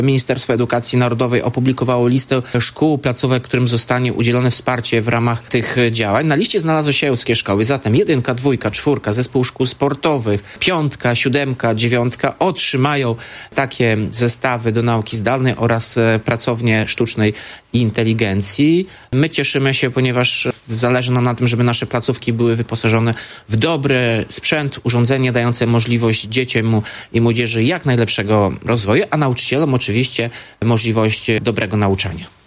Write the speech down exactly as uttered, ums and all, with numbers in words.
Ministerstwo Edukacji Narodowej opublikowało listę szkół, placówek, którym zostanie udzielone wsparcie w ramach tych działań. Na liście znalazły się ełckie szkoły, zatem jedynka, dwójka, czwórka, zespół szkół sportowych, piątka, siódemka, dziewiątka otrzymają takie zestawy do nauki zdalnej oraz pracownie sztucznej inteligencji. My cieszymy się, ponieważ zależy nam na tym, żeby nasze placówki były wyposażone w dobry sprzęt, urządzenie dające możliwość dzieciom i młodzieży jak najlepszego rozwoju, a nauczycielom oczywiście możliwość dobrego nauczania.